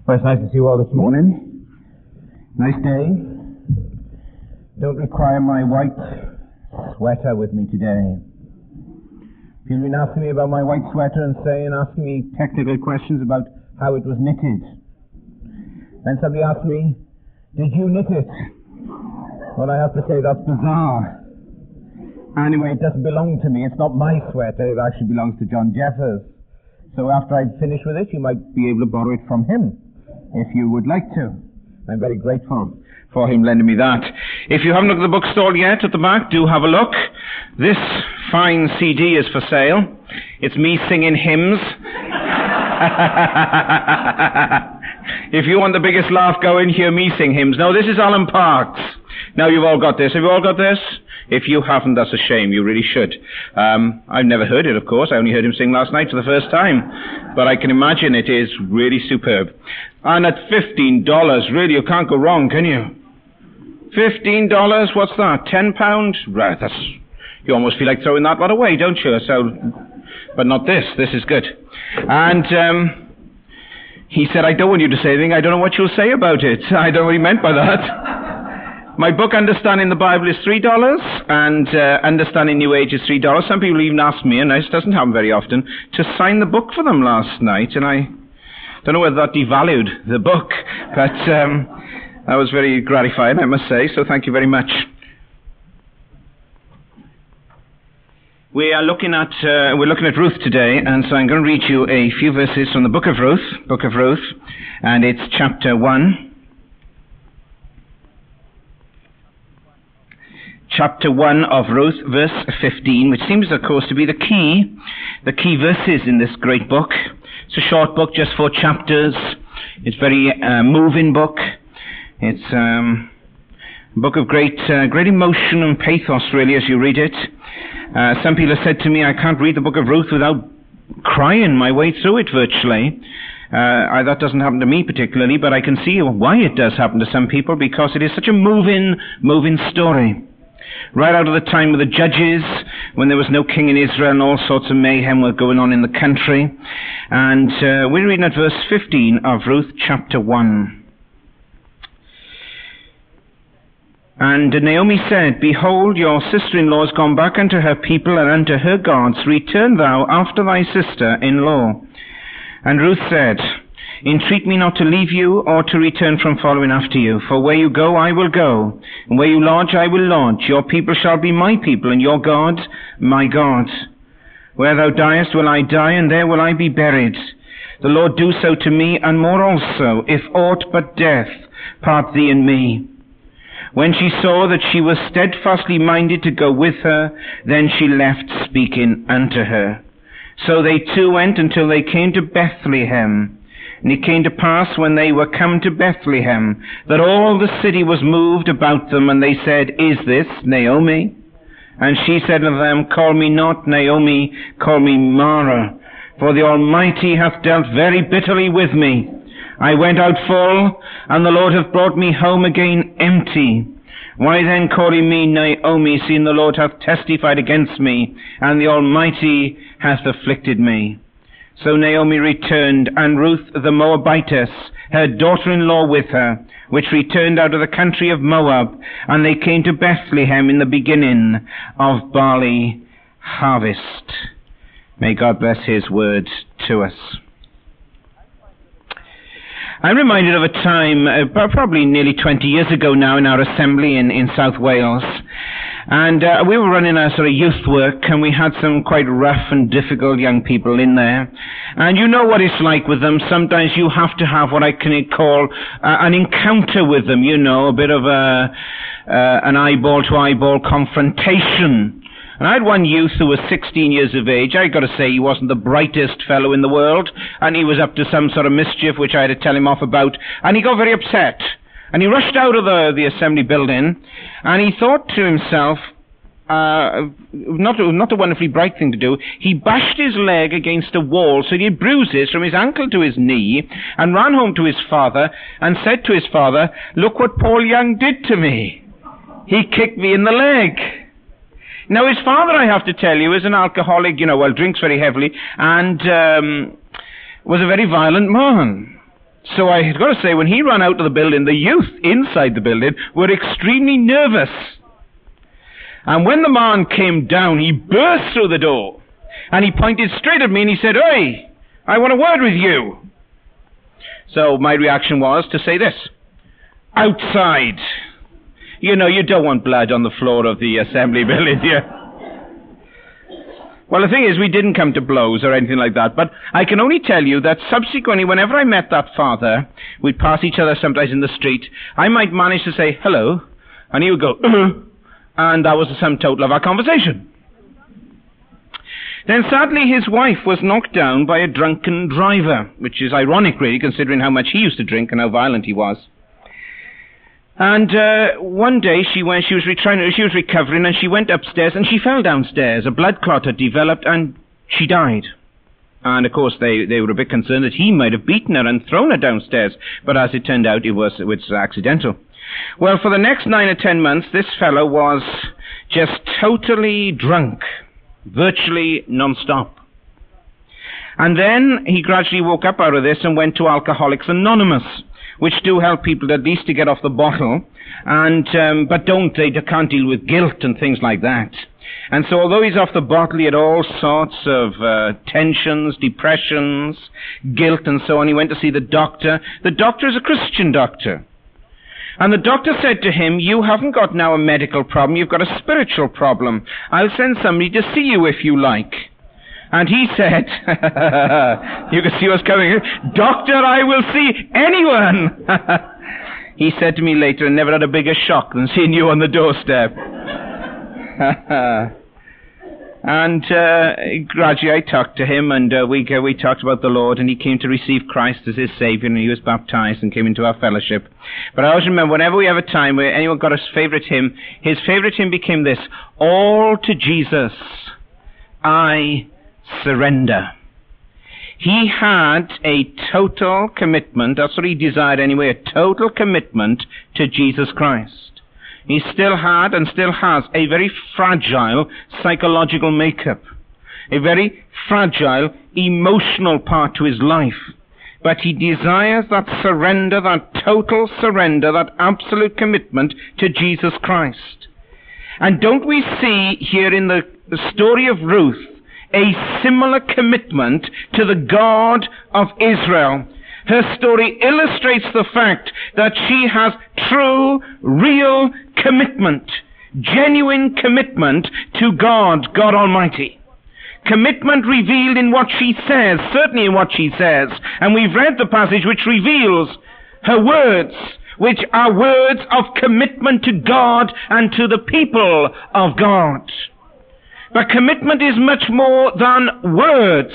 Well, it's nice to see you all this morning. Nice day. Don't require my white sweater with me today. People have been asking me about my white sweater and asking me technical questions about how it was knitted. Then somebody asked me, did you knit it? Well, I have to say that's bizarre. Anyway, it doesn't belong to me. It's not my sweater. It actually belongs to John Jeffers. So after I finish with it, you might be able to borrow it from him, if you would like to. I'm very grateful for him lending me that. If you haven't looked at the bookstall yet at the back, do have a look. This fine CD is for sale. It's me singing hymns. If you want the biggest laugh going, hear me sing hymns. No, this is Alan Parks. Now you've all got this. Have you all got this? If you haven't, that's a shame. You really should. I've never heard it, of course. I only heard him sing last night for the first time. But I can imagine it is really superb. And at $15, really, you can't go wrong, can you? $15? What's that? £10? Right, you almost feel like throwing that lot away, don't you? But not this. This is good. And he said, I don't want you to say anything. I don't know what you'll say about it. I don't know what he meant by that. My book, Understanding the Bible, is $3, and Understanding New Age is $3. Some people even asked me, and this doesn't happen very often, to sign the book for them last night, and I don't know whether that devalued the book, but I was very gratified, I must say, so thank you very much. We're looking at Ruth today, and so I'm going to read you a few verses from the Book of Ruth, and it's chapter 1. Chapter 1 of Ruth, verse 15, which seems, of course, to be the key verses in this great book. It's a short book, just 4 chapters. It's a very moving book. It's a book of great emotion and pathos, really, as you read it. Some people have said to me, I can't read the book of Ruth without crying my way through it, virtually. That doesn't happen to me particularly, but I can see why it does happen to some people, because it is such a moving story. Right out of the time of the Judges, when there was no king in Israel and all sorts of mayhem were going on in the country. And we're reading at verse 15 of Ruth chapter 1. And Naomi said, Behold, your sister-in-law is gone back unto her people and unto her gods. Return thou after thy sister-in-law. And Ruth said, Entreat me not to leave you or to return from following after you. For where you go, I will go, and where you lodge, I will lodge. Your people shall be my people, and your God, my God. Where thou diest will I die, and there will I be buried. The Lord do so to me, and more also, if aught but death part thee and me. When she saw that she was steadfastly minded to go with her, then she left speaking unto her. So they two went until they came to Bethlehem. And it came to pass, when they were come to Bethlehem, that all the city was moved about them, and they said, Is this Naomi? And she said unto them, Call me not Naomi, call me Mara, for the Almighty hath dealt very bitterly with me. I went out full, and the Lord hath brought me home again empty. Why then call ye me Naomi, seeing the Lord hath testified against me, and the Almighty hath afflicted me? So Naomi returned, and Ruth the Moabitess, her daughter-in-law with her, which returned out of the country of Moab, and they came to Bethlehem in the beginning of barley harvest. May God bless his word to us. I'm reminded of a time, probably nearly 20 years ago now, in our assembly in South Wales. And we were running a sort of youth work, and we had some quite rough and difficult young people in there. And you know what it's like with them. Sometimes you have to have what I can call an encounter with them, you know, a bit of an eyeball-to-eyeball confrontation. And I had one youth who was 16 years of age. I got to say, he wasn't the brightest fellow in the world, and he was up to some sort of mischief which I had to tell him off about, and he got very upset. And he rushed out of the assembly building, and he thought to himself, not a wonderfully bright thing to do, he bashed his leg against a wall so he had bruises from his ankle to his knee, and ran home to his father, and said to his father, Look what Paul Young did to me. He kicked me in the leg. Now his father, I have to tell you, is an alcoholic, drinks very heavily, and was a very violent man. So I had got to say, when he ran out of the building, the youth inside the building were extremely nervous. And when the man came down, he burst through the door. And he pointed straight at me and he said, "Oi, I want a word with you." So my reaction was to say this: "Outside." You know, you don't want blood on the floor of the assembly building, do you? Well, the thing is, we didn't come to blows or anything like that, but I can only tell you that subsequently, whenever I met that father, we'd pass each other sometimes in the street, I might manage to say, "Hello," and he would go, and that was the sum total of our conversation. Then sadly his wife was knocked down by a drunken driver, which is ironic really, considering how much he used to drink and how violent he was. And one day she was recovering, and she went upstairs and she fell downstairs. A blood clot had developed and she died. And of course they were a bit concerned that he might have beaten her and thrown her downstairs, but as it turned out it was accidental. Well, for the next 9 or 10 months this fellow was just totally drunk, virtually non-stop. And then he gradually woke up out of this and went to Alcoholics Anonymous, which do help people at least to get off the bottle, and but they can't deal with guilt and things like that. And so although he's off the bottle, he had all sorts of tensions, depressions, guilt and so on. He went to see the doctor. The doctor is a Christian doctor. And the doctor said to him, "You haven't got now a medical problem, you've got a spiritual problem. I'll send somebody to see you if you like." And he said, you can see what's coming, "Doctor, I will see anyone." He said to me later, "I never had a bigger shock than seeing you on the doorstep." And gradually I talked to him, and we talked about the Lord, and he came to receive Christ as his Savior, and he was baptized and came into our fellowship. But I always remember, whenever we have a time where anyone got his favourite hymn became this: "All to Jesus I surrender." He had a total commitment, that's what he desired anyway, a total commitment to Jesus Christ. He still had and still has a very fragile psychological makeup, a very fragile emotional part to his life. But he desires that surrender, that total surrender, that absolute commitment to Jesus Christ. And don't we see here in the story of Ruth a similar commitment to the God of Israel? Her story illustrates the fact that she has true, real commitment, genuine commitment to God Almighty. Commitment revealed in what she says, certainly in what she says. And we've read the passage which reveals her words, which are words of commitment to God and to the people of God. But commitment is much more than words.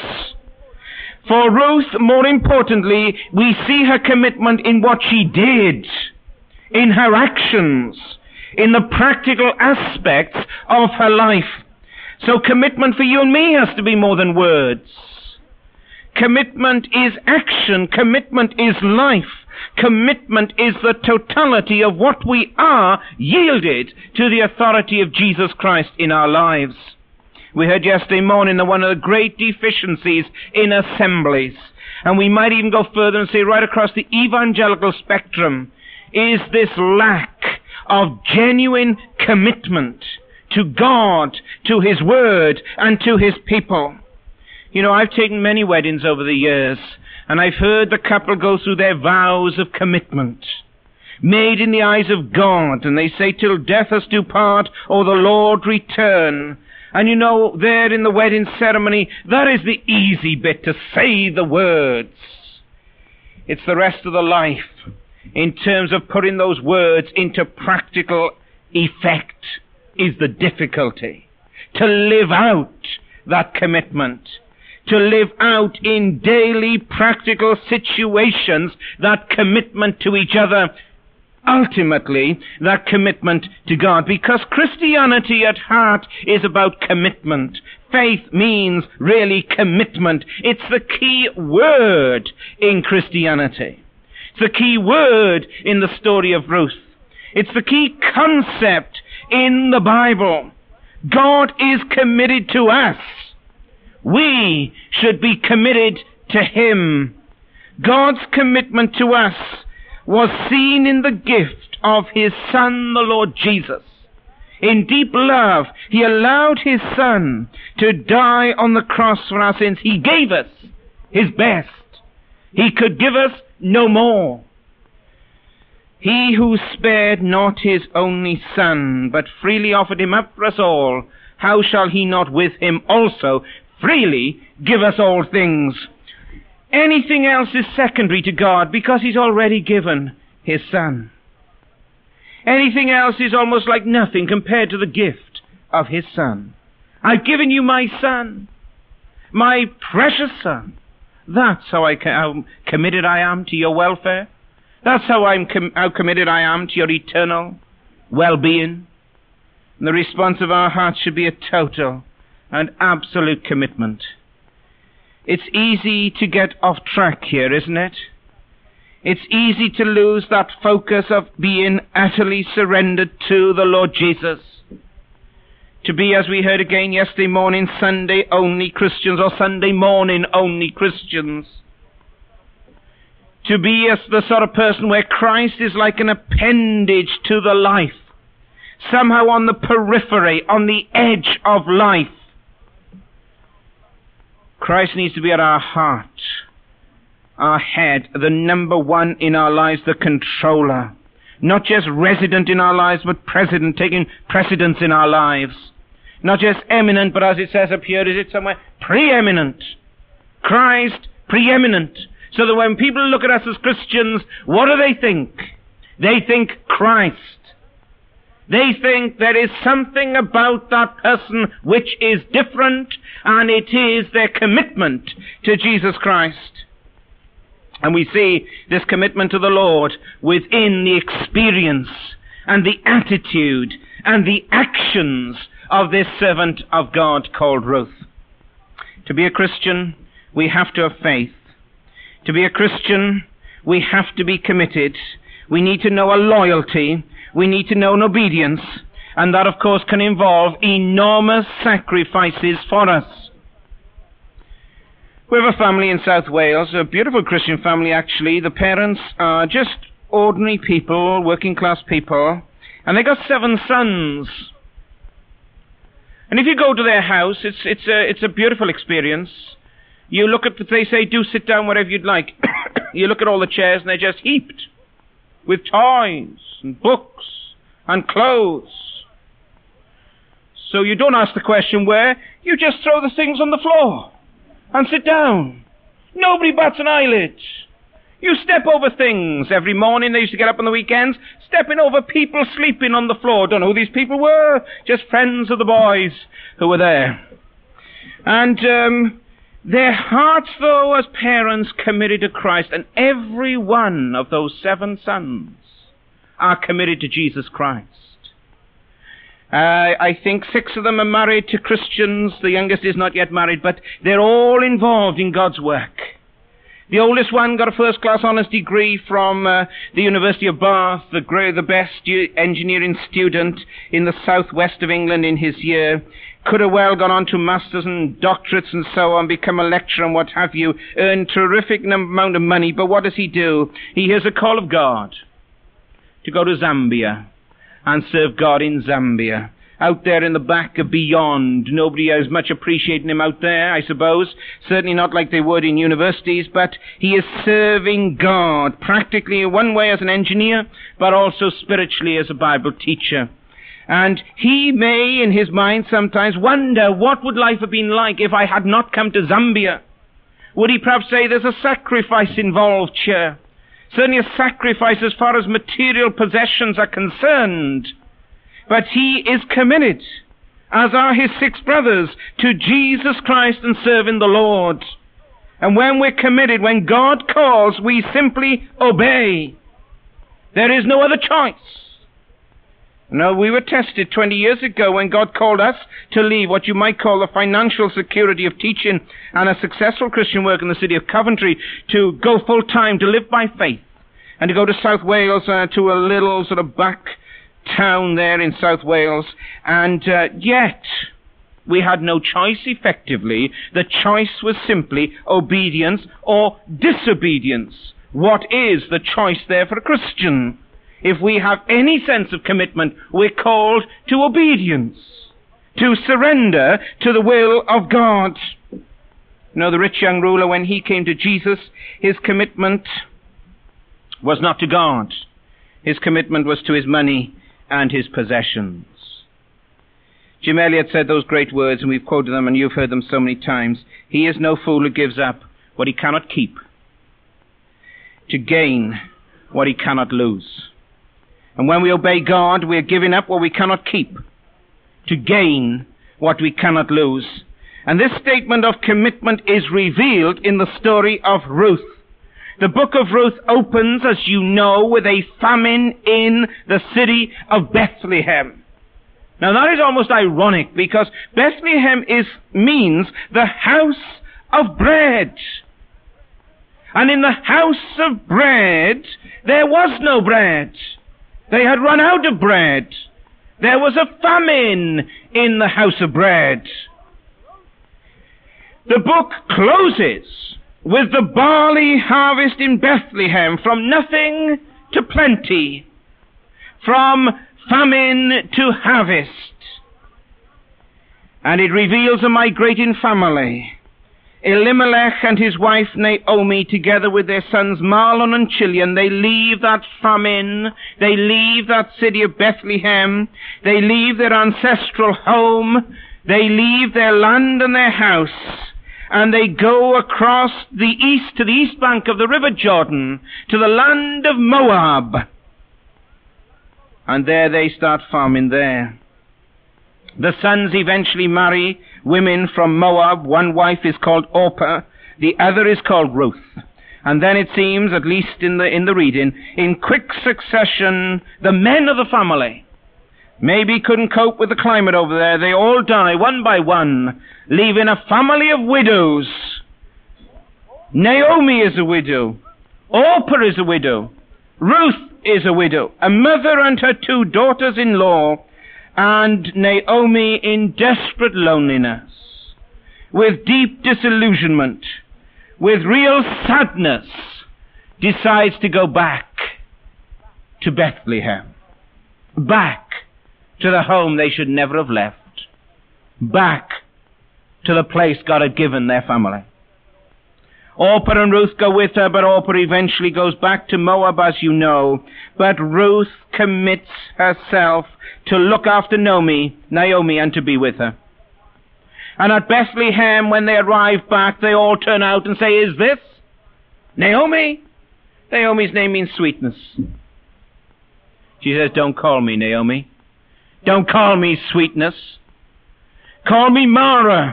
For Ruth, more importantly, we see her commitment in what she did, in her actions, in the practical aspects of her life. So commitment for you and me has to be more than words. Commitment is action. Commitment is life. Commitment is the totality of what we are yielded to the authority of Jesus Christ in our lives. We heard yesterday morning that one of the great deficiencies in assemblies, and we might even go further and say right across the evangelical spectrum, is this lack of genuine commitment to God, to His Word, and to His people. You know, I've taken many weddings over the years, and I've heard the couple go through their vows of commitment, made in the eyes of God, and they say, "Till death us do part, or the Lord return." And you know, there in the wedding ceremony, that is the easy bit, to say the words. It's the rest of the life, in terms of putting those words into practical effect, is the difficulty. To live out that commitment, to live out in daily practical situations that commitment to each other, ultimately that commitment to God. Because Christianity at heart is about commitment. Faith means really commitment. It's the key word in Christianity. It's the key word in the story of Ruth. It's the key concept in the Bible. God is committed to us. We should be committed to Him. God's commitment to us was seen in the gift of His Son, the Lord Jesus. In deep love, He allowed His Son to die on the cross for our sins. He gave us His best. He could give us no more. He who spared not His only Son, but freely offered Him up for us all, how shall He not with Him also freely give us all things? Anything else is secondary to God because He's already given His Son. Anything else is almost like nothing compared to the gift of His Son. I've given you my Son, my precious Son. That's how committed I am to your welfare. That's how committed I am to your eternal well-being. And the response of our hearts should be a total and absolute commitment. It's easy to get off track here, isn't it? It's easy to lose that focus of being utterly surrendered to the Lord Jesus. To be, as we heard again yesterday morning, Sunday-only Christians, or Sunday morning-only Christians. To be as the sort of person where Christ is like an appendage to the life, somehow on the periphery, on the edge of life. Christ needs to be at our heart, our head, the number one in our lives, the controller. Not just resident in our lives, but president, taking precedence in our lives. Not just eminent, but as it says up here, is it somewhere? Preeminent. Christ, preeminent. So that when people look at us as Christians, what do they think? They think Christ. They think there is something about that person which is different, and it is their commitment to Jesus Christ. And we see this commitment to the Lord within the experience and the attitude and the actions of this servant of God called Ruth. To be a Christian, we have to have faith. To be a Christian, we have to be committed. We need to know a loyalty. We need to know an obedience. And that, of course, can involve enormous sacrifices for us. We have a family in South Wales, a beautiful Christian family actually. The parents are just ordinary people, working class people, and they got 7 sons. And if you go to their house, it's a beautiful experience. You look at, they say, do sit down wherever you'd like. You look at all the chairs and they're just heaped with toys and books and clothes. So you don't ask the question where, you just throw the things on the floor and sit down. Nobody bats an eyelid. You step over things. Every morning they used to get up on the weekends, stepping over people sleeping on the floor. Don't know who these people were. Just friends of the boys who were there. And their hearts, though, as parents, committed to Christ. And every one of those 7 sons are committed to Jesus Christ. I think 6 of them are married to Christians. The youngest is not yet married, but they're all involved in God's work. The oldest one got a first-class honours degree from the University of Bath, the best engineering student in the southwest of England in his year. Could have well gone on to masters and doctorates and so on, become a lecturer and what have you, earn terrific amount of money, but what does he do? He hears a call of God to go to Zambia and serve God in Zambia. Out there in the back of beyond, nobody is much appreciating him out there, I suppose. Certainly not like they would in universities, but he is serving God, practically one way as an engineer, but also spiritually as a Bible teacher. And he may, in his mind, sometimes wonder, what would life have been like if I had not come to Zambia? Would he perhaps say there's a sacrifice involved here? Certainly a sacrifice as far as material possessions are concerned. But he is committed, as are his 6 brothers, to Jesus Christ and serving the Lord. And when we're committed, when God calls, we simply obey. There is no other choice. No, we were tested 20 years ago when God called us to leave what you might call the financial security of teaching and a successful Christian work in the city of Coventry, to go full-time, to live by faith, and to go to South Wales, to a little sort of back town there in South Wales. And yet, We had no choice effectively. The choice was simply obedience or disobedience. What is the choice there for a Christian? If we have any sense of commitment, we're called to obedience, to surrender to the will of God. You know, the rich young ruler, when he came to Jesus, his commitment was not to God. His commitment was to his money and his possessions. Jim Elliot said those great words, and we've quoted them, and you've heard them so many times. He is no fool who gives up what he cannot keep to gain what he cannot lose. And when we obey God, we are giving up what we cannot keep to gain what we cannot lose. And this statement of commitment is revealed in the story of Ruth. The book of Ruth opens, as you know, with a famine in the city of Bethlehem. Now that is almost ironic, because Bethlehem means the house of bread. And in the house of bread, there was no bread. They had run out of bread. There was a famine in the house of bread. The book closes with the barley harvest in Bethlehem, from nothing to plenty, from famine to harvest. And it reveals a migrating family. Elimelech and his wife Naomi, together with their sons Mahlon and Chilion, they leave that famine, they leave that city of Bethlehem, they leave their ancestral home, they leave their land and their house, and they go across the east to the east bank of the river Jordan, to the land of Moab. And there they start farming there. The sons eventually marry women from Moab. One wife is called Orpah, the other is called Ruth. And then it seems, at least in the reading, in quick succession, the men of the family maybe couldn't cope with the climate over there. They all die one by one, leaving a family of widows. Naomi is a widow. Orpah is a widow. Ruth is a widow. A mother and her 2 daughters-in-law. And Naomi, in desperate loneliness, with deep disillusionment, with real sadness, decides to go back to Bethlehem, back to the home they should never have left, back to the place God had given their family. Orpah and Ruth go with her, but Orpah eventually goes back to Moab, as you know. But Ruth commits herself to look after Naomi and to be with her. And at Bethlehem, when they arrive back, they all turn out and say, "Is this Naomi?" Naomi's name means sweetness. She says, "Don't call me Naomi. Don't call me sweetness. Call me Mara.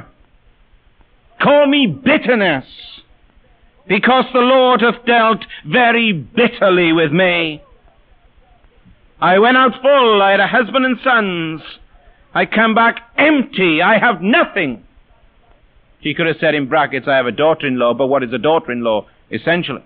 Call me bitterness. Because the Lord hath dealt very bitterly with me. I went out full, I had a husband and sons. I come back empty, I have nothing." She could have said in brackets, "I have a daughter-in-law," but what is a daughter-in-law, essentially?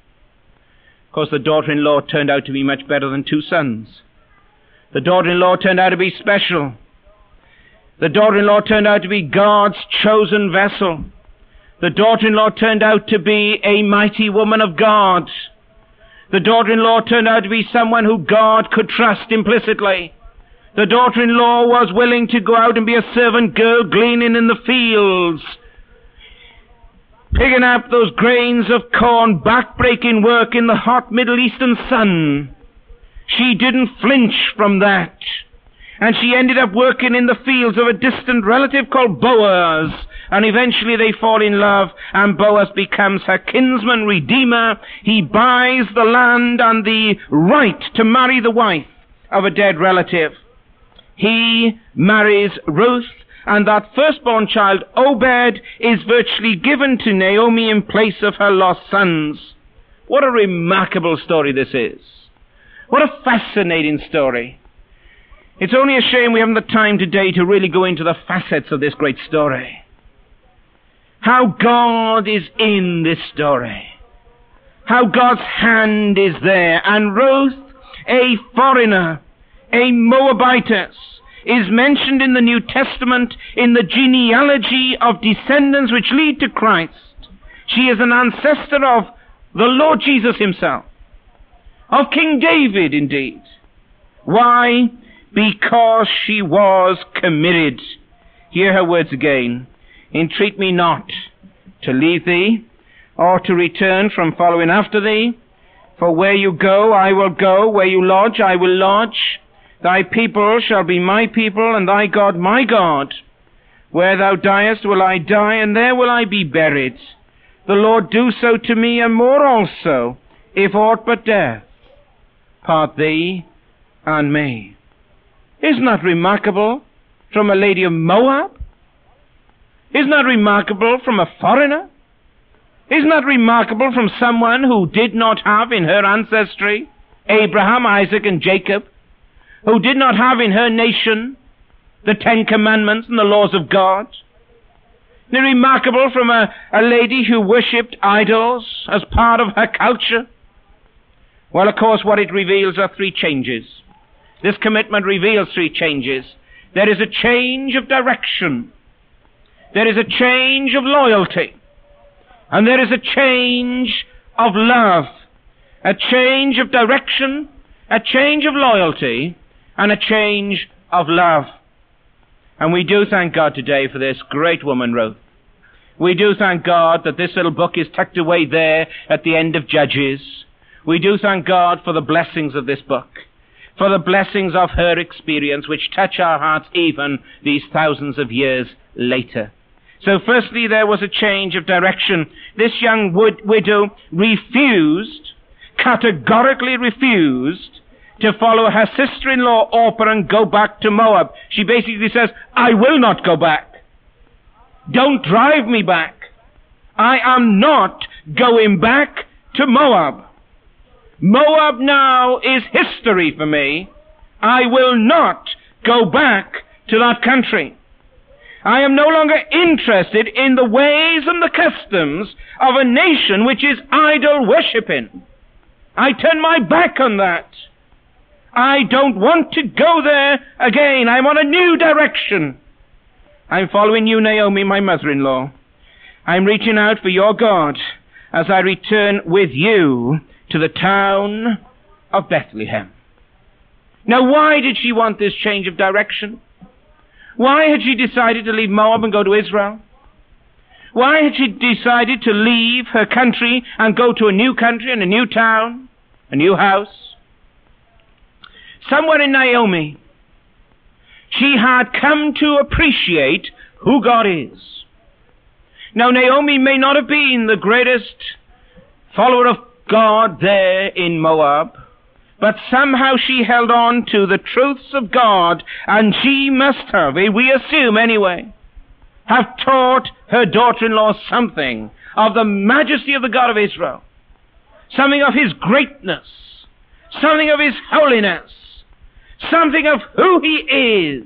Of course, the daughter-in-law turned out to be much better than 2 sons. The daughter-in-law turned out to be special. The daughter-in-law turned out to be God's chosen vessel. The daughter-in-law turned out to be a mighty woman of God. The daughter-in-law turned out to be someone who God could trust implicitly. The daughter-in-law was willing to go out and be a servant girl, gleaning in the fields, picking up those grains of corn, back-breaking work in the hot Middle Eastern sun. She didn't flinch from that. And she ended up working in the fields of a distant relative called Boaz. And eventually they fall in love, and Boaz becomes her kinsman redeemer. He buys the land and the right to marry the wife of a dead relative. He marries Ruth, and that firstborn child, Obed, is virtually given to Naomi in place of her lost sons. What a remarkable story this is. What a fascinating story. It's only a shame we haven't the time today to really go into the facets of this great story. How God is in this story. How God's hand is there. And Ruth, a foreigner, a Moabitess, is mentioned in the New Testament in the genealogy of descendants which lead to Christ. She is an ancestor of the Lord Jesus himself, of King David indeed. Why? Because she was committed. Hear her words again. Entreat me not to leave thee, or to return from following after thee. For where you go, I will go. Where you lodge, I will lodge. Thy people shall be my people, and thy God my God. Where thou diest will I die, and there will I be buried. The Lord do so to me, and more also, if aught but death part thee and me. Isn't that remarkable from a lady of Moab? Isn't that remarkable from a foreigner? Isn't that remarkable from someone who did not have in her ancestry Abraham, Isaac, and Jacob, who did not have in her nation the 10 Commandments and the laws of God? Isn't it remarkable from a lady who worshipped idols as part of her culture? Well, of course, what it reveals are 3 changes. This commitment reveals 3 changes. There is a change of direction. There is a change of loyalty. And there is a change of love. A change of direction, a change of loyalty, and a change of love. And we do thank God today for this great woman, Ruth. We do thank God that this little book is tucked away there at the end of Judges. We do thank God for the blessings of this book, for the blessings of her experience, which touch our hearts even these thousands of years later. So firstly, there was a change of direction. This young widow categorically refused to follow her sister-in-law Orpah and go back to Moab. She basically says, I will not go back. Don't drive me back. I am not going back to Moab. Moab now is history for me. I will not go back to that country. I am no longer interested in the ways and the customs of a nation which is idol worshipping. I turn my back on that. I don't want to go there again. I'm on a new direction. I'm following you, Naomi, my mother-in-law. I'm reaching out for your God as I return with you to the town of Bethlehem. Now, why did she want this change of direction? Why had she decided to leave Moab and go to Israel? Why had she decided to leave her country and go to a new country and a new town, a new house? Somewhere in Naomi, she had come to appreciate who God is. Now, Naomi may not have been the greatest follower of God there in Moab, but somehow she held on to the truths of God, and she must have, we assume anyway, have taught her daughter-in-law something of the majesty of the God of Israel, something of His greatness, something of His holiness, something of who He is.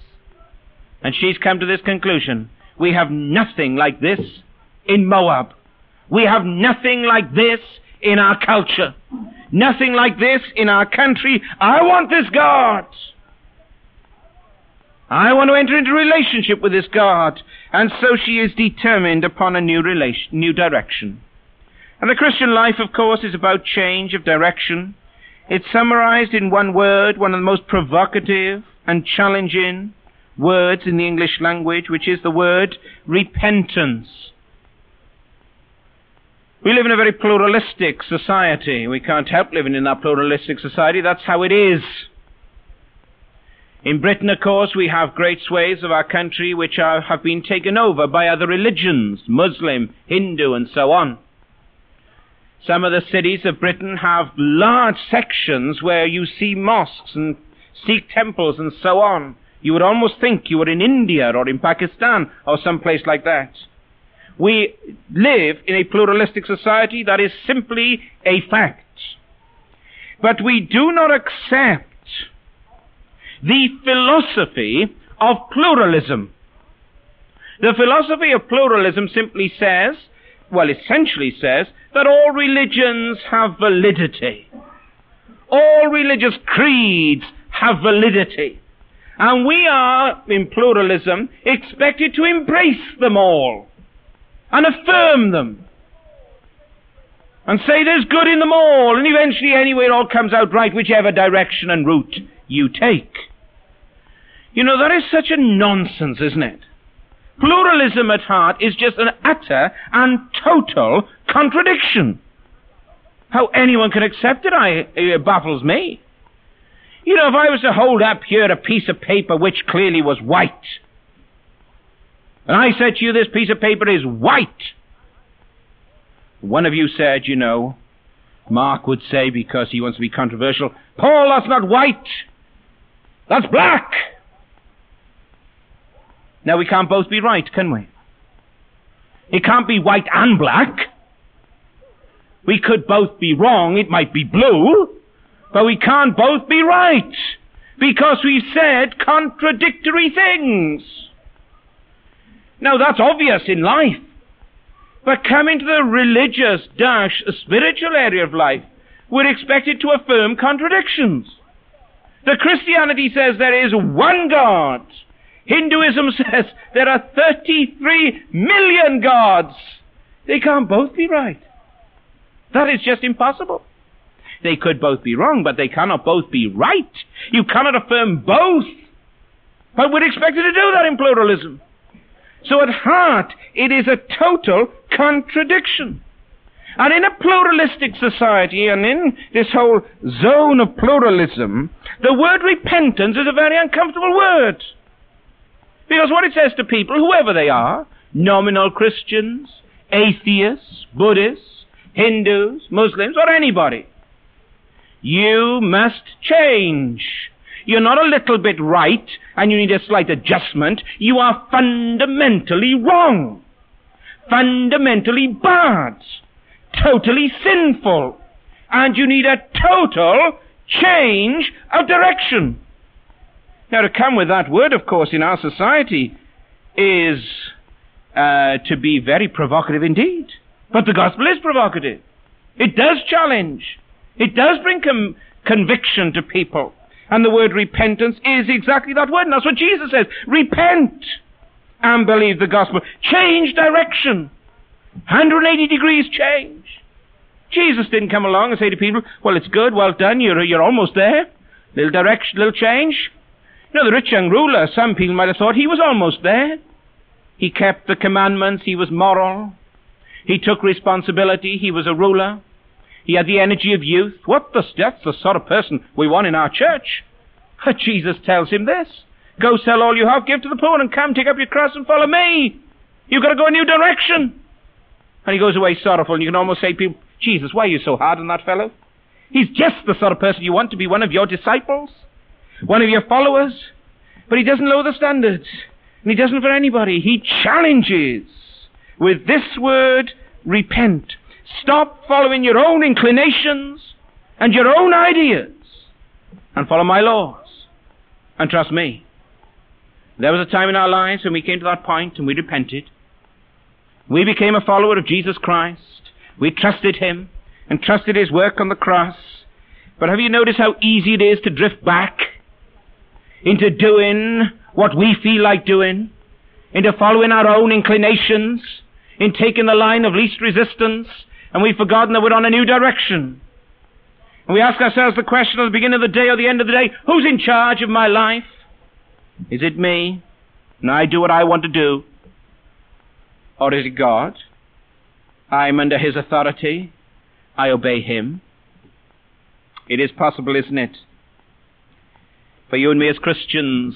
And she's come to this conclusion. We have nothing like this in Moab. We have nothing like this in our culture. Nothing like this in our country. I want this God. I want to enter into a relationship with this God. And so she is determined upon a new direction. And the Christian life, of course, is about change of direction. It's summarized in one word, one of the most provocative and challenging words in the English language, which is the word repentance. We live in a very pluralistic society. We can't help living in that pluralistic society. That's how it is. In Britain, of course, we have great swathes of our country which have been taken over by other religions, Muslim, Hindu, and so on. Some of the cities of Britain have large sections where you see mosques and Sikh temples and so on. You would almost think you were in India or in Pakistan or someplace like that. We live in a pluralistic society. That is simply a fact. But we do not accept the philosophy of pluralism. The philosophy of pluralism simply says, essentially says, that all religions have validity. All religious creeds have validity. And we are, in pluralism, expected to embrace them all and affirm them and say there's good in them all, and eventually anyway it all comes out right, whichever direction and route you take. You know, that is such a nonsense, isn't it? Pluralism at heart is just an utter and total contradiction. How anyone can accept it baffles me. You know, if I was to hold up here a piece of paper which clearly was white, and I said to you, this piece of paper is white, one of you said, you know, Mark would say, because he wants to be controversial, Paul, that's not white, that's black. Now, we can't both be right, can we? It can't be white and black. We could both be wrong, it might be blue, but we can't both be right, because we've said contradictory things. Now, that's obvious in life. But coming to the religious / spiritual area of life, we're expected to affirm contradictions. The Christianity says there is one God. Hinduism says there are 33 million gods. They can't both be right. That is just impossible. They could both be wrong, but they cannot both be right. You cannot affirm both. But we're expected to do that in pluralism. So at heart, it is a total contradiction. And in a pluralistic society, and in this whole zone of pluralism, the word repentance is a very uncomfortable word. Because what it says to people, whoever they are, nominal Christians, atheists, Buddhists, Hindus, Muslims, or anybody, you must change. You're not a little bit right, and you need a slight adjustment. You are fundamentally wrong, fundamentally bad, totally sinful, and you need a total change of direction. Now, to come with that word, of course, in our society is to be very provocative indeed. But the gospel is provocative. It does challenge. It does bring conviction to people. And the word repentance is exactly that word. And that's what Jesus says. Repent and believe the gospel. Change direction. 180 degrees change. Jesus didn't come along and say to people, well, it's good, well done, you're almost there. Little direction, little change. You know, the rich young ruler, some people might have thought he was almost there. He kept the commandments, he was moral. He took responsibility, he was a ruler. He had the energy of youth. That's the sort of person we want in our church. But Jesus tells him this. Go sell all you have, give to the poor, and come, take up your cross and follow me. You've got to go a new direction. And he goes away sorrowful, and you can almost say to people, Jesus, why are you so hard on that fellow? He's just the sort of person you want to be one of your disciples, one of your followers. But he doesn't lower the standards. And he doesn't for anybody. He challenges with this word, repent. Stop following your own inclinations and your own ideas and follow my laws and trust me. There was a time in our lives when we came to that point and we repented. We became a follower of Jesus Christ. We trusted him and trusted his work on the cross. But have you noticed how easy it is to drift back into doing what we feel like doing, into following our own inclinations, in taking the line of least resistance, and we've forgotten that we're on a new direction. And we ask ourselves the question at the beginning of the day or the end of the day, who's in charge of my life? Is it me? And I do what I want to do? Or is it God? I'm under his authority. I obey him. It is possible, isn't it, for you and me as Christians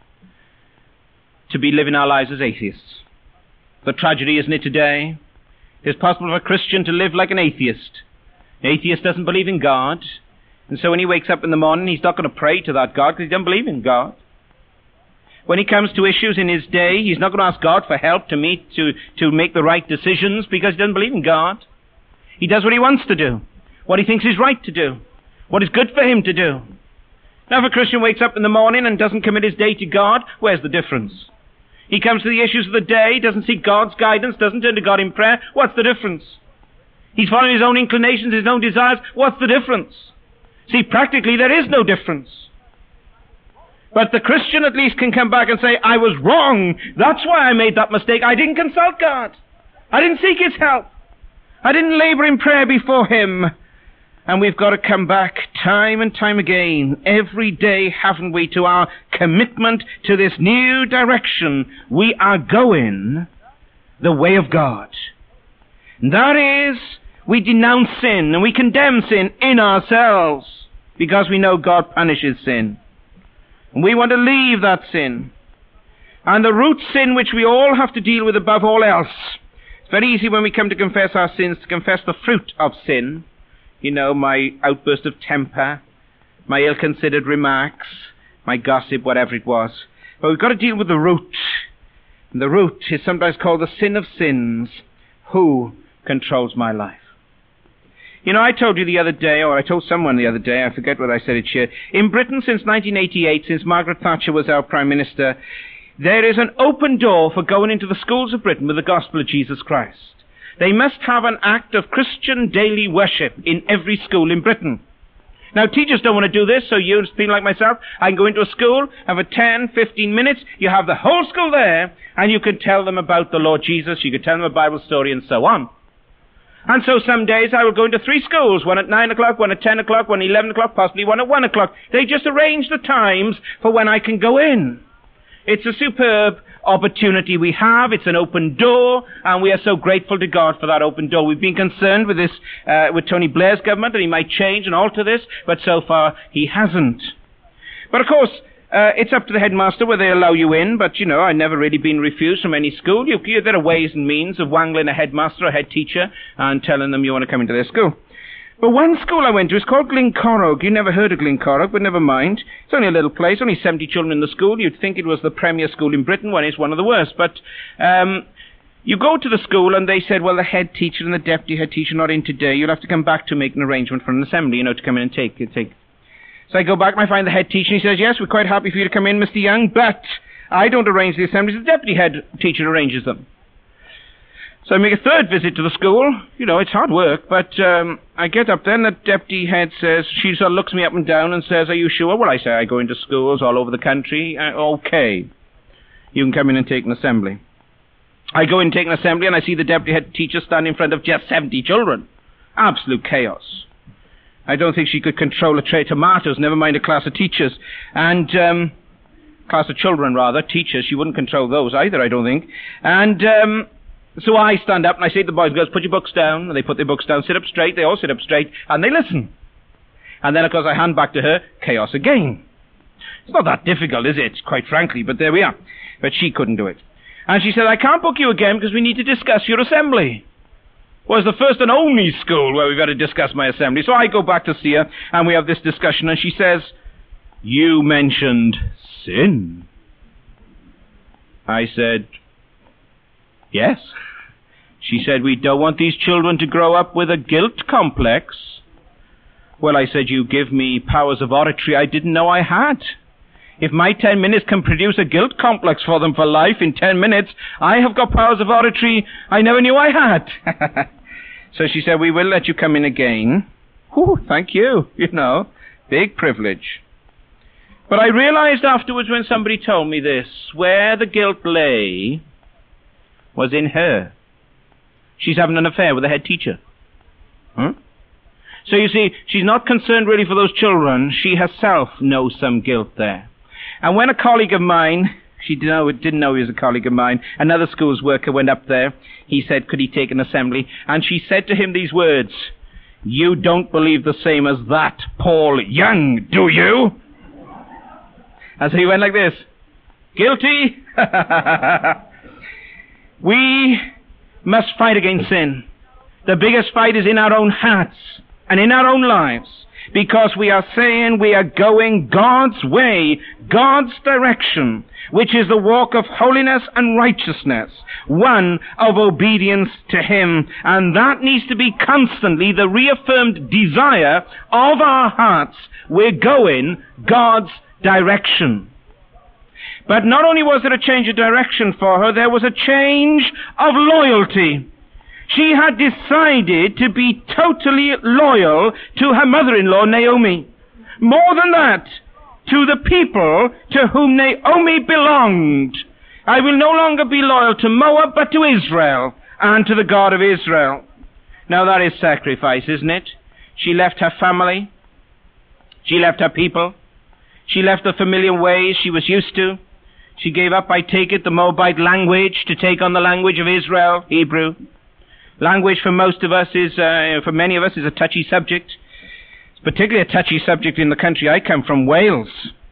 to be living our lives as atheists. The tragedy, isn't it, today? It's possible for a Christian to live like an atheist. An atheist doesn't believe in God, and so when he wakes up in the morning, he's not going to pray to that God because he doesn't believe in God. When he comes to issues in his day, he's not going to ask God for help to make the right decisions because he doesn't believe in God. He does what he wants to do, what he thinks is right to do, what is good for him to do. Now, if a Christian wakes up in the morning and doesn't commit his day to God, where's the difference? He comes to the issues of the day, doesn't seek God's guidance, doesn't turn to God in prayer. What's the difference? He's following his own inclinations, his own desires. What's the difference? See, practically there is no difference. But the Christian at least can come back and say, I was wrong. That's why I made that mistake. I didn't consult God. I didn't seek His help. I didn't labor in prayer before Him. And we've got to come back time and time again, every day, haven't we, to our commitment to this new direction. We are going the way of God. And that is, we denounce sin and we condemn sin in ourselves because we know God punishes sin. And we want to leave that sin. And the root sin which we all have to deal with above all else. It's very easy when we come to confess our sins to confess the fruit of sin. You know, my outburst of temper, my ill-considered remarks, my gossip, whatever it was. But we've got to deal with the root. And the root is sometimes called the sin of sins. Who controls my life? You know, I told you the other day, or I told someone the other day, I forget whether I said it here, in Britain since 1988, since Margaret Thatcher was our Prime Minister, there is an open door for going into the schools of Britain with the gospel of Jesus Christ. They must have an act of Christian daily worship in every school in Britain. Now, teachers don't want to do this, so you, people like myself, I can go into a school, have a 10, 15 minutes, you have the whole school there, and you can tell them about the Lord Jesus, you can tell them a Bible story, and so on. And so some days I will go into 3 schools, one at 9 o'clock, one at 10 o'clock, one at 11 o'clock, possibly one at 1 o'clock. They just arrange the times for when I can go in. It's a superb opportunity we have. It's an open door, and we are so grateful to God for that open door. We've been concerned with this, with Tony Blair's government, that he might change and alter this, but so far he hasn't. But of course, it's up to the headmaster whether they allow you in, but you know, I've never really been refused from any school. There are ways and means of wangling a headmaster or head teacher and telling them you want to come into their school. But one school I went to is called Glencorrog. You never heard of Glencorrog, but never mind. It's only a little place, only 70 children in the school. You'd think it was the premier school in Britain when it's one of the worst. But you go to the school and they said, well, the head teacher and the deputy head teacher are not in today. You'll have to come back to make an arrangement for an assembly, you know, to come in and take. So I go back and I find the head teacher and he says, yes, we're quite happy for you to come in, Mr. Young, but I don't arrange the assemblies. The deputy head teacher arranges them. So I make a third visit to the school. You know, it's hard work, but I get up there and the deputy head says, she sort of looks me up and down and says, are you sure? Well, I say, I go into schools all over the country. Okay. You can come in and take an assembly. I go in and take an assembly and I see the deputy head teacher standing in front of just 70 children. Absolute chaos. I don't think she could control a tray of tomatoes, never mind a class of teachers. And, class of children, rather, teachers. She wouldn't control those either, I don't think. And, so I stand up and I say to the boys and girls, put your books down. And they put their books down, sit up straight. They all sit up straight and they listen. And then, of course, I hand back to her, chaos again. It's not that difficult, is it? Quite frankly, but there we are. But she couldn't do it. And she said, I can't book you again because we need to discuss your assembly. Well, it's the first and only school where we've got to discuss my assembly. So I go back to see her and we have this discussion and she says, you mentioned sin. I said, yes. She said, we don't want these children to grow up with a guilt complex. Well, I said, you give me powers of oratory I didn't know I had. If my 10 minutes can produce a guilt complex for them for life in 10 minutes, I have got powers of oratory I never knew I had. So she said, we will let you come in again. Whew, thank you. You know, big privilege. But I realized afterwards when somebody told me this, where the guilt lay was in her. She's having an affair with the head teacher. So you see, she's not concerned really for those children. She herself knows some guilt there. And when a colleague of mine, she didn't know he was a colleague of mine, another school's worker went up there, he said, could he take an assembly? And she said to him these words, you don't believe the same as that Paul Young, do you? And so he went like this, guilty? We must fight against sin. The biggest fight is in our own hearts and in our own lives, because we are saying we are going God's way, God's direction, which is the walk of holiness and righteousness, one of obedience to Him. And that needs to be constantly the reaffirmed desire of our hearts. We're going God's direction. But not only was there a change of direction for her, there was a change of loyalty. She had decided to be totally loyal to her mother-in-law, Naomi. More than that, to the people to whom Naomi belonged. I will no longer be loyal to Moab, but to Israel and to the God of Israel. Now that is sacrifice, isn't it? She left her family. She left her people. She left the familiar ways she was used to. She gave up, I take it, the Moabite language to take on the language of Israel, Hebrew. Language for most of us is, for many of us, is a touchy subject. It's particularly a touchy subject in the country I come from, Wales.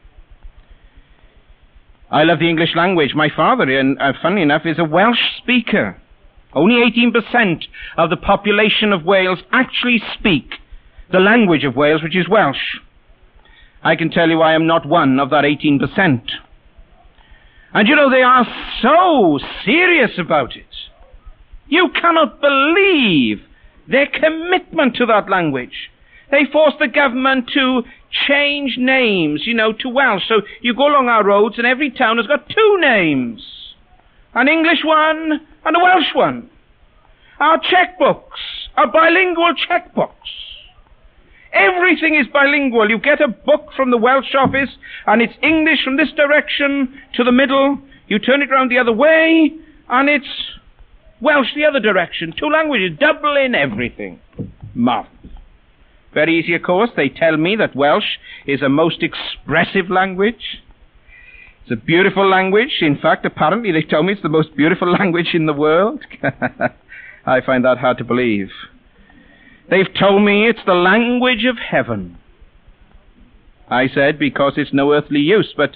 I love the English language. My father, funnily enough, is a Welsh speaker. Only 18% of the population of Wales actually speak the language of Wales, which is Welsh. I can tell you I am not one of that 18%. And you know, they are so serious about it. You cannot believe their commitment to that language. They forced the government to change names, to Welsh. So you go along our roads and every town has got two names. An English one and a Welsh one. Our checkbooks are bilingual checkbooks. Everything is bilingual. You get a book from the Welsh office and it's English from this direction to the middle. You turn it around the other way and it's Welsh the other direction. Two languages, double in everything. Marvelous. Very easy, of course. They tell me that Welsh is a most expressive language. It's a beautiful language. In fact, apparently they told me it's the most beautiful language in the world. I find that hard to believe. They've told me it's the language of heaven. I said, because it's no earthly use, but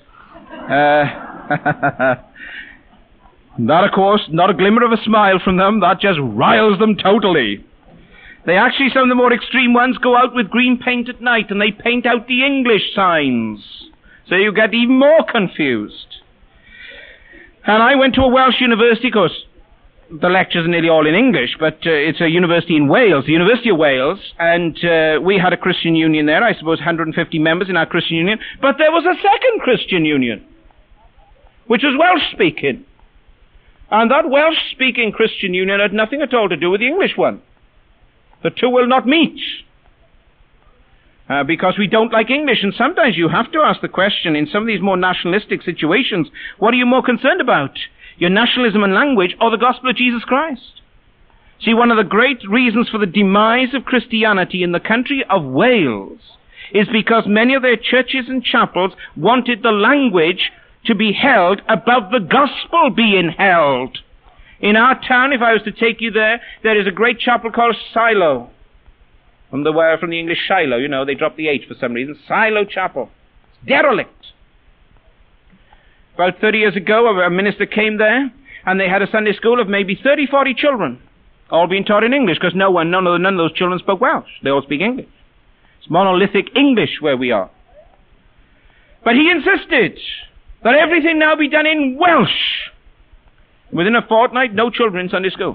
that, of course, not a glimmer of a smile from them. That just riles them totally. They actually, some of the more extreme ones, go out with green paint at night and they paint out the English signs. So you get even more confused. And I went to a Welsh university, of course. The lectures are nearly all in English, but it's a university in Wales, the University of Wales, and we had a Christian union there, I suppose 150 members in our Christian union, but there was a second Christian union, which was Welsh-speaking. And that Welsh-speaking Christian union had nothing at all to do with the English one. The two will not meet. Because we don't like English, and sometimes you have to ask the question, in some of these more nationalistic situations, what are you more concerned about? Your nationalism and language, or the gospel of Jesus Christ? See, one of the great reasons for the demise of Christianity in the country of Wales is because many of their churches and chapels wanted the language to be held above the gospel being held. In our town, if I was to take you there, there is a great chapel called Silo. From the English Shiloh, they dropped the H for some reason. Silo Chapel. It's derelict. About 30 years ago, a minister came there, and they had a Sunday school of maybe 30, 40 children, all being taught in English, because none of those children spoke Welsh. They all speak English. It's monolithic English where we are. But he insisted that everything now be done in Welsh. Within a fortnight, no children in Sunday school.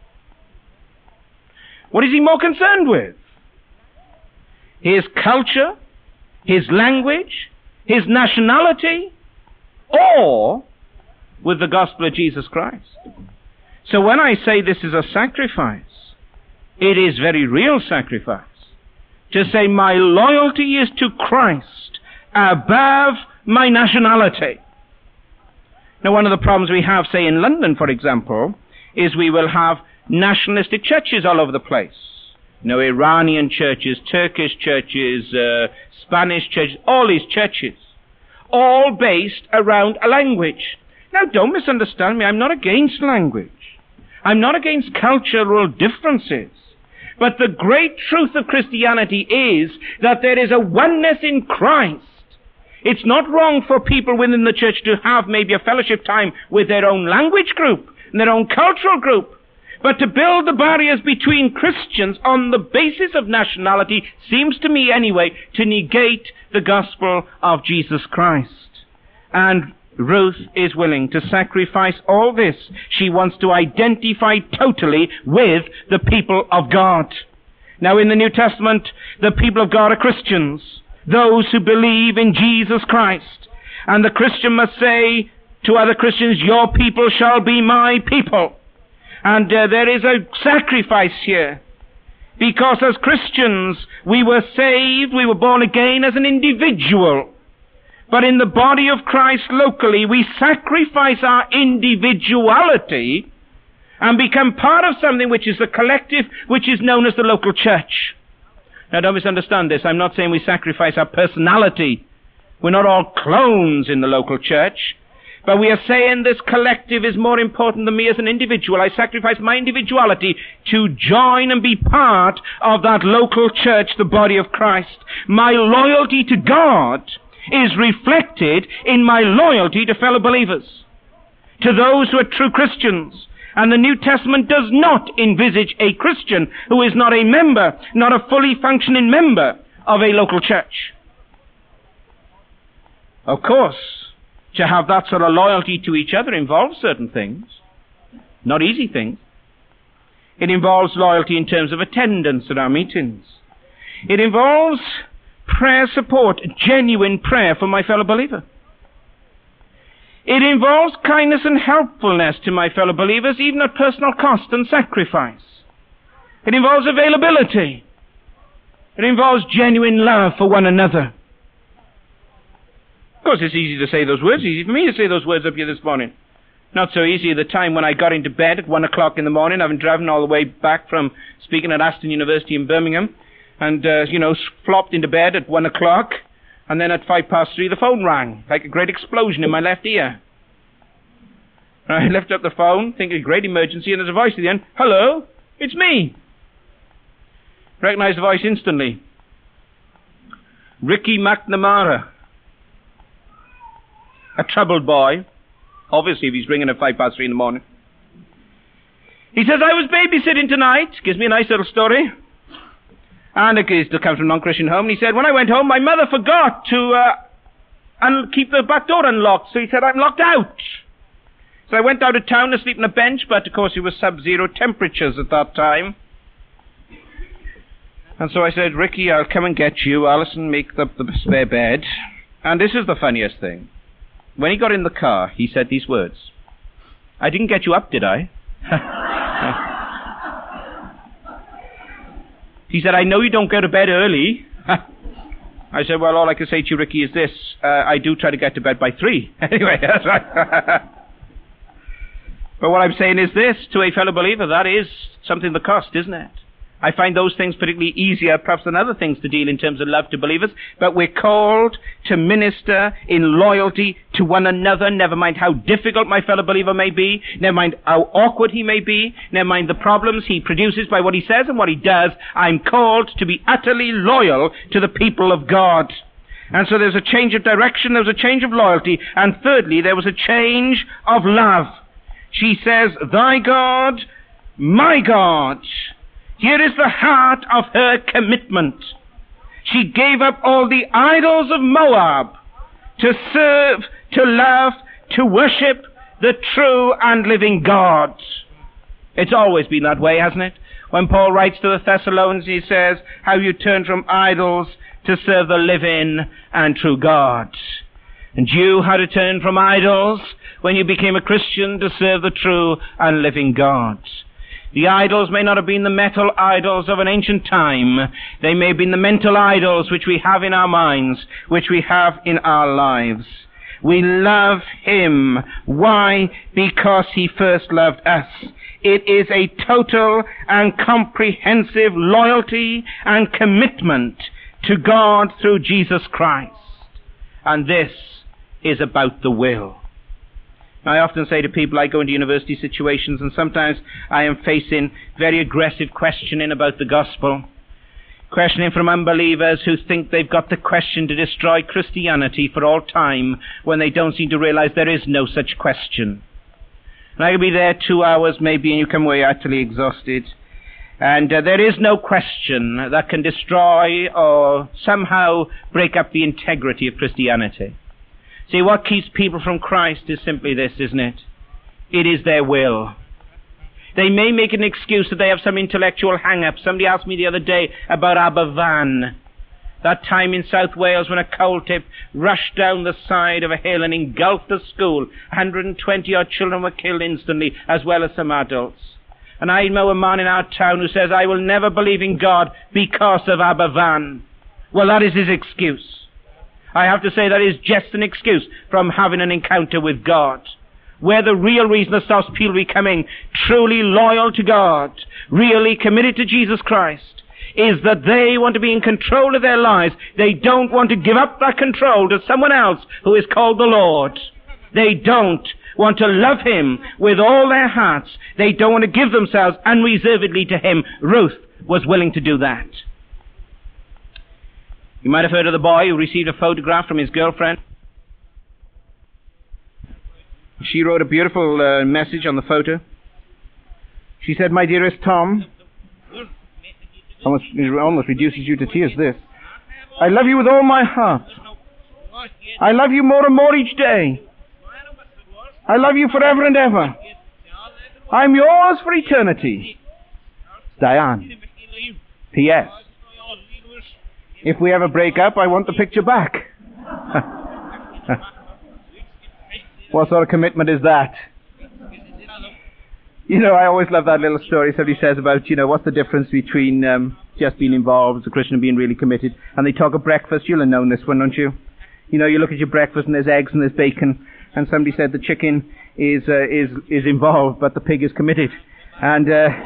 What is he more concerned with? His culture, his language, his nationality, or with the gospel of Jesus Christ? So when I say this is a sacrifice, it is very real sacrifice. To say my loyalty is to Christ above my nationality. Now, one of the problems we have, say in London, for example, is we will have nationalistic churches all over the place. Iranian churches, Turkish churches, Spanish churches, all these churches, all based around a language. Now, don't misunderstand me. I'm not against language. I'm not against cultural differences. But the great truth of Christianity is that there is a oneness in Christ. It's not wrong for people within the church to have maybe a fellowship time with their own language group and their own cultural group. But to build the barriers between Christians on the basis of nationality seems to me anyway to negate the gospel of Jesus Christ. And Ruth is willing to sacrifice all this. She wants to identify totally with the people of God. Now in the New Testament, the people of God are Christians, those who believe in Jesus Christ. And the Christian must say to other Christians, your people shall be my people. And there is a sacrifice here. Because as Christians, we were saved, we were born again as an individual. But in the body of Christ locally, we sacrifice our individuality and become part of something which is the collective, which is known as the local church. Now don't misunderstand this. I'm not saying we sacrifice our personality. We're not all clones in the local church. But we are saying this collective is more important than me as an individual. I sacrifice my individuality to join and be part of that local church, the body of Christ. My loyalty to God is reflected in my loyalty to fellow believers, to those who are true Christians. And the New Testament does not envisage a Christian who is not a member, not a fully functioning member of a local church. Of course, to have that sort of loyalty to each other involves certain things, not easy things. It involves loyalty in terms of attendance at our meetings. It involves prayer support, genuine prayer for my fellow believer. It involves kindness and helpfulness to my fellow believers, even at personal cost and sacrifice. It involves availability. It involves genuine love for one another. Of course, it's easy to say those words. Easy for me to say those words up here this morning. Not so easy at the time when I got into bed at 1 o'clock in the morning, having driven all the way back from speaking at Aston University in Birmingham, and, flopped into bed at 1 o'clock, and then at 3:05 the phone rang, like a great explosion in my left ear. I lifted up the phone, thinking a great emergency, and there's a voice at the end. Hello, it's me. Recognized the voice instantly. Ricky McNamara. A troubled boy. Obviously, if he's ringing at 3:05 in the morning. He says, I was babysitting tonight. Gives me a nice little story. And it still comes from a non-Christian home. And he said, when I went home, my mother forgot to keep the back door unlocked. So he said, I'm locked out. So I went out of town to sleep on a bench, but of course it was sub-zero temperatures at that time. And so I said, Ricky, I'll come and get you. Alison, make the spare bed. And this is the funniest thing. When he got in the car, he said these words. I didn't get you up, did I? He said, I know you don't go to bed early. I said, well, all I can say to you, Ricky, is this. I do try to get to bed by 3. Anyway, that's right. But what I'm saying is this, to a fellow believer, that is something that costs, isn't it? I find those things particularly easier, perhaps, than other things to deal in terms of love to believers. But we're called to minister in loyalty to one another, never mind how difficult my fellow believer may be, never mind how awkward he may be, never mind the problems he produces by what he says and what he does. I'm called to be utterly loyal to the people of God. And so there's a change of direction, there was a change of loyalty, and thirdly, there was a change of love. She says, thy God, my God. Here is the heart of her commitment. She gave up all the idols of Moab to serve, to love, to worship the true and living God. It's always been that way, hasn't it? When Paul writes to the Thessalonians, he says, how you turn from idols to serve the living and true God. And you had to turn from idols when you became a Christian to serve the true and living God. The idols may not have been the metal idols of an ancient time. They may have been the mental idols which we have in our minds, which we have in our lives. We love Him. Why? Because He first loved us. It is a total and comprehensive loyalty and commitment to God through Jesus Christ. And this is about the will. I often say to people, I go into university situations, and sometimes I am facing very aggressive questioning about the gospel. Questioning from unbelievers who think they've got the question to destroy Christianity for all time, when they don't seem to realize there is no such question. And I could be there 2 hours maybe, and you come away utterly exhausted. And there is no question that can destroy or somehow break up the integrity of Christianity. See, what keeps people from Christ is simply this, isn't it? It is their will. They may make an excuse that they have some intellectual hang-up. Somebody asked me the other day about Aberfan. That time in South Wales when a coal tip rushed down the side of a hill and engulfed the school. 120-odd children were killed instantly, as well as some adults. And I know a man in our town who says, I will never believe in God because of Aberfan. Well, that is his excuse. I have to say that is just an excuse from having an encounter with God. Where the real reason that stops people becoming truly loyal to God, really committed to Jesus Christ, is that they want to be in control of their lives. They don't want to give up that control to someone else who is called the Lord. They don't want to love Him with all their hearts. They don't want to give themselves unreservedly to Him. Ruth was willing to do that. You might have heard of the boy who received a photograph from his girlfriend. She wrote a beautiful message on the photo. She said, "My dearest Tom," it almost reduces you to tears, this. "I love you with all my heart. I love you more and more each day. I love you forever and ever. I'm yours for eternity. Diane. P.S. If we ever break up, I want the picture back." What sort of commitment is that? You know, I always love that little story somebody says about, what's the difference between just being involved as a Christian and being really committed. And they talk of breakfast. You'll have known this one, don't you? You look at your breakfast and there's eggs and there's bacon. And somebody said the chicken is involved, but the pig is committed. And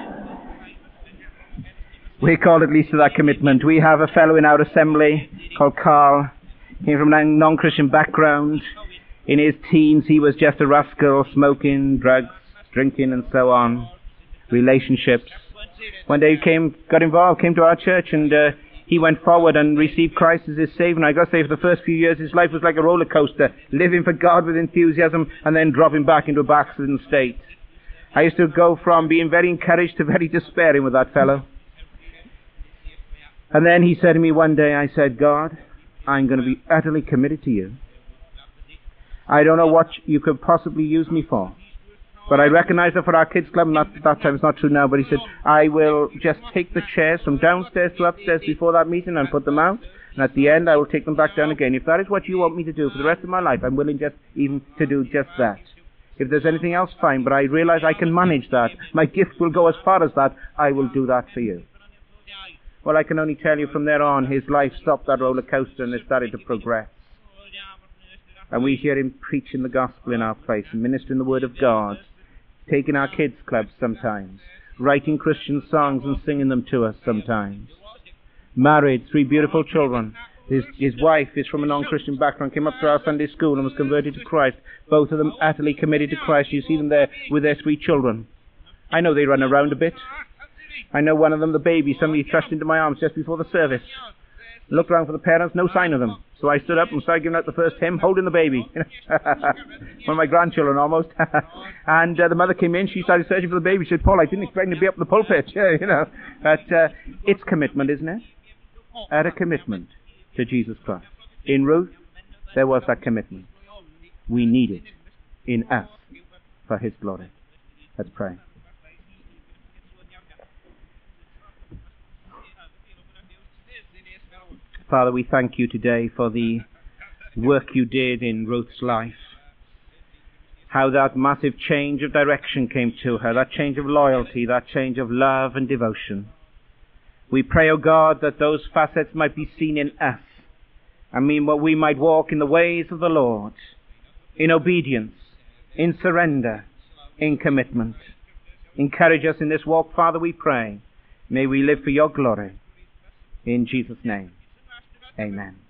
we're called at least to that commitment. We have a fellow in our assembly called Carl. He came from a non-Christian background. In his teens, he was just a rascal, smoking, drugs, drinking, and so on. Relationships. One day he got involved, came to our church, and he went forward and received Christ as his Savior. And I got to say, for the first few years, his life was like a roller coaster, living for God with enthusiasm, and then dropping back into a backslidden state. I used to go from being very encouraged to very despairing with that fellow. And then he said to me one day, I said, "God, I'm going to be utterly committed to you. I don't know what you could possibly use me for. But I recognize that for our kids club, and that time it's not true now, but he said, I will just take the chairs from downstairs to upstairs before that meeting and put them out, and at the end I will take them back down again. If that is what you want me to do for the rest of my life, I'm willing just even to do just that. If there's anything else, fine, but I realize I can manage that. My gift will go as far as that. I will do that for you." Well, I can only tell you from there on, his life stopped that roller coaster and it started to progress. And we hear him preaching the gospel in our place, ministering the word of God, taking our kids' clubs sometimes, writing Christian songs and singing them to us sometimes. Married, 3 beautiful children. His wife is from a non-Christian background, came up to our Sunday school and was converted to Christ. Both of them utterly committed to Christ. You see them there with their 3 children. I know they run around a bit. I know one of them, the baby, somebody thrust into my arms just before the service. Looked around for the parents, no sign of them. So I stood up and started giving out the first hymn, holding the baby. One of my grandchildren almost. And the mother came in, she started searching for the baby. She said, "Paul, I didn't expect him to be up in the pulpit." Yeah, But it's commitment, isn't it? Utter commitment to Jesus Christ. In Ruth, there was that commitment. We need it in us for His glory. Let's pray. Father, we thank you today for the work you did in Ruth's life. How that massive change of direction came to her, that change of loyalty, that change of love and devotion. We pray, O God, that those facets might be seen in us. I mean, what we might walk in the ways of the Lord, in obedience, in surrender, in commitment. Encourage us in this walk, Father, we pray. May we live for your glory. In Jesus' name. Amen.